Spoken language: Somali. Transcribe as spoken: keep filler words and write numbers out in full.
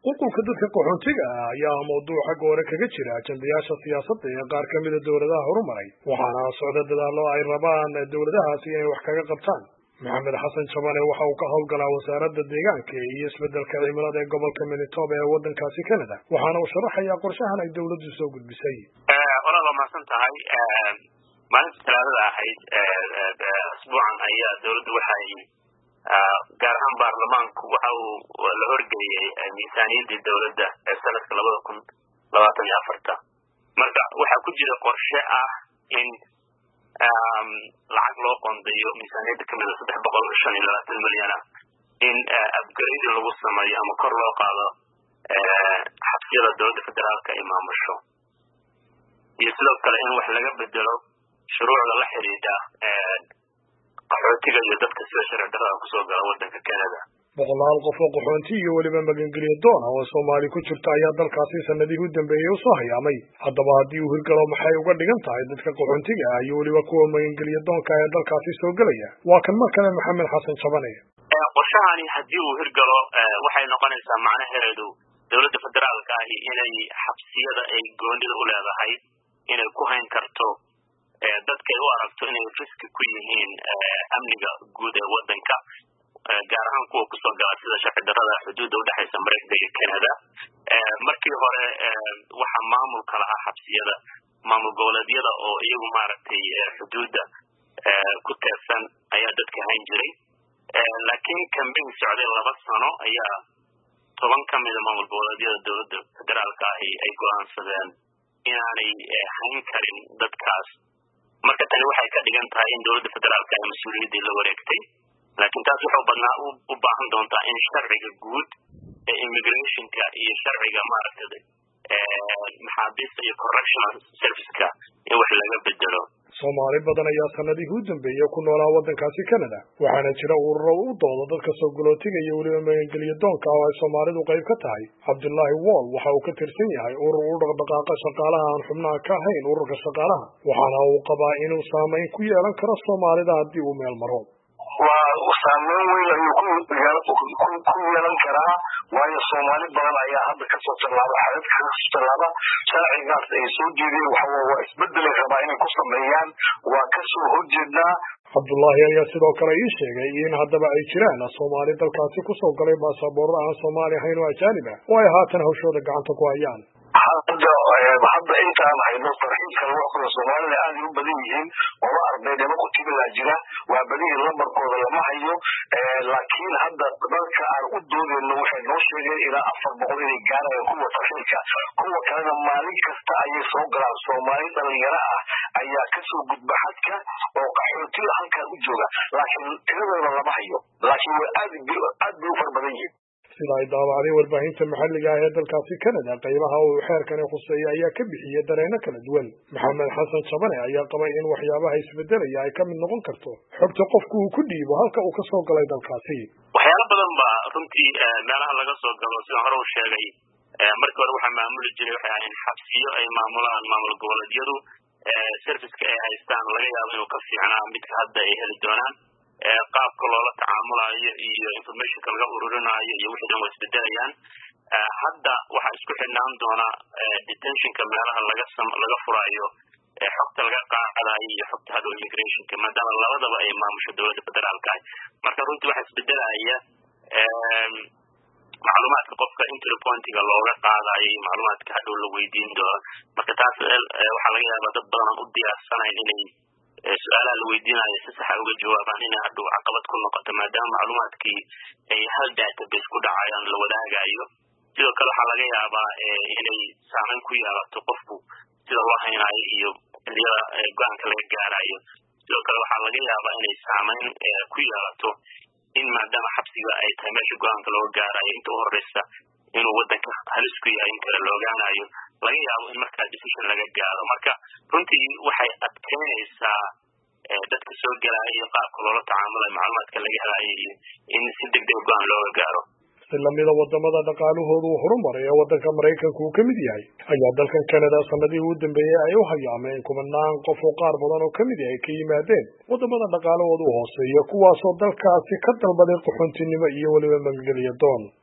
qulqulka dadka qaxootiga ah ayaa mawduuc xagga hore kaga jira ajandayaasha siyaasadda ee qaar ka mida dowladaha horumaray waxaana socda dadaallo ay rabaan dowladahaasi inay wax kaga qabtaan. maxamed xasan jabane waxa uu ka howlgalaa wasaaradda deegaanka iyo isbedelka cimilada ee gobolka Manitoba ee wadankaasi Canada waxaana uu sharaxayaa qorshahan ay dowladdu soo gudbisay. walaal waa mahadsan tahay. maalinta talaadada ahayd asbuucan ayaa dowladdu waxay gaar ahaan baarlamaanku waxa uu la horgeeyey miisaaniyadda dowladda ee sanadka labada kun labaatan iyo afarta. marka waxaa ku jira qorshe ah in lacag loo qoondeeyo miisaaniyadda kamid a saddex boqol shan iyo labaatan milyan ah in upgrade lagu sameeyo ama kor loo qaado xabsiyada dowladda federaalka ay maamusho, iyo sidoo kale in wax laga bedelo shuruucda la xiriidha qaxootiga iyo dadka sida sharci darrada kusoo gala wadanka Canada. boqolaal qof oo qaxoonti iyo weliba magangelyo doon ah oo Soomaali ku jirta ayaa dalkaasi sanadihii u dambeeyay u soo hayaamay. haddaba haddii uu hirgalo maxay uga dhigan tahay dadka qaxoontiga ah iyo weliba kuwa magangelyo doonka ee dalkaasi soo gelaya? waa kan mar kale maxamed xasan jabane. qorshahani haddii uu hirgalo waxay noqonaysaa macnaheedu dowladda federaalka ahi inay xabsiyada ay goonida u leedahay inay ku hayn karto dadkay u aragto inay riski ku yihiin amniga guud ee wadanka, gaar ahaan kuwa kusoo gala sida sharci darrada xuduudda udhexaysa Mareykanka iyo Canada. markii hore waxaa maamulka lahaa xabsiyada maamul goboleedyada oo iyagu maaragtay xuduudda ku teersan ayaa dadka hayn jiray, laakiin kambeyn socday laba sano ayaa toban ka mida maamul goboleedyada dowladda federaalka ahi ay go'aansadeen inaanay hayn karin dadkaas. marka tani waxay ka dhigan tahay in dowladda federaalka ay mas-uuliyaddii la wareegtay, laakiin taas wuxuu badnaa u baahan doontaa in sharciga guud ee immigrationka iyo sharciga maaragtay maxaabiista iyo correctional serviceka in wax laga bedelo. Soomaali badan ayaa sanadihii u dambeeyay ku noolaa wadankaasi Canada waxaana jira ururo u dooda dadka soo galootiga iyo weliba magangelyo doonka oo ay Soomaalidu qayb ka tahay. Cabdullaahi Wall waxa uu ka tirsan yahay urur u dhaqdhaqaaqa shaqaalaha aan xubnaha ka ahayn ururka shaqaalaha, waxaana uu qabaa inuu saameyn ku yeelan karo Soomaalida haddii uu meel maro. waa saameyn weyn ayuu ku yeelan karaa, waayo Soomaali badan ayaa hadda kasoo tallaaba xadadka kasoo tallaaba sharcigaas ay soo jeedeen waxa waa isbedelay rabaa inay ku sameeyaan, waa kasoo horjeednaa. Cabdullaahi ayaa sidoo kale ii sheegay in haddaba ay jiraan Soomaali dalkaasi kusoo galay baasaboorro aan Soomaali ahayn oo ajaanib ah oo ay haatan hawshooda gacanta ku hayaan. hadda hadda intaan hayno tarxiilka loo qoro Soomaalida aad u badan yihiin oo ardaydaba ku tibila jira waa badii lambarkooda lama hayo, laakiin hadda dadka aan u doodeyno waxay noo sheegeen ilaa afar boqol inay gaarayaan kuwa tarxiilka. kuwa kalena maalin kasta ayay soo galaan. Soomaali dhalinyaro ah ayaa kasoo gudba xadka oo qaxootiga halkan u jooga, laakiin tiradooda lama hayo, laakiin way aad aad bay u fara badan yihiin. sida ay daawacday warbaahinta maxalliga ah ee dalkaasi Canada qaybaha uu xeerkani khuseeyo ayaa ka bixiyay dareeno kala duwan. maxamed xasan jabane ayaa qabay in waxyaabaha isbedelaya ay ka mid noqon karto xogta qofku uu ku dhiibo halka uu ka soo galay dalkaasi. waxyaalo badan baa runtii meelaha laga soo galo sidaan hore u sheegay markii hore waxaa maamuli jiray waxay ahayn xabsiyo ay maamulaan maamul goboleedyadu, serviceka ay haystaan laga yaabo inuu ka fiicnaa midka hadda ay heli doonaan, qaabka loola tacaamulayo iyo informationka laga ururinaayo iyo wixii dhan waa isbedelayaan. hadda waxaa isku xidhnaan doona detentionka meelaha laga laga furaayo xogta laga qaadayo iyo xogta hadhow immigrationka, maadaama labadaba ay maamusho dowladda federaalka ah. marka runtii waxaa isbedelaya macluumaadka qofka entry pointiga looga qaadayo iyo macluumaadka hadhow la weydiin doono. marka taas waxaa laga yaabaa dad badan u diyaarsanayn inay su-aalaha la weydiinayo si saxa uga jawaabaan inay hadhow caqabad ku noqoto, maadaama macluumaadkii ay hal database ku dhacayaan la wadaagayo. sidoo kale waxaa laga yaabaa inay saameyn ku yeelato qofku sida loo haynaayo iyo xilliyada go-aanka laga gaarayo. sidoo kale waxaa laga yaabaa inay saameyn ku yeelato in maadaama xabsiga ay tahay meesha go-aanka looga gaarayo inta u horeysa inuu wadanka halis ku yahay in kale la ogaanayo, laga yaabo in markaa decision laga gaaro. marka runtii waxay adkeynaysaa dadka soo gelaya iyo qaabka loola tacaamulayo macluumaadka laga helayo iyo in si degdeg go-aan looga gaaro. si lamida wadamada dhaqaalahoodu uu horumaray ee wadanka Mareykanka uu ka mid yahay ayaa dalkan Canada sanadihii u dambeeyay ay u hayaameen kumanaan qof oo qaar badan oo ka mid yahay ka yimaadeen wadamada dhaqaalahoodu hooseeya kuwaasoo dalkaasi ka dalbaday qaxoontinimo iyo weliba magangelyo doon.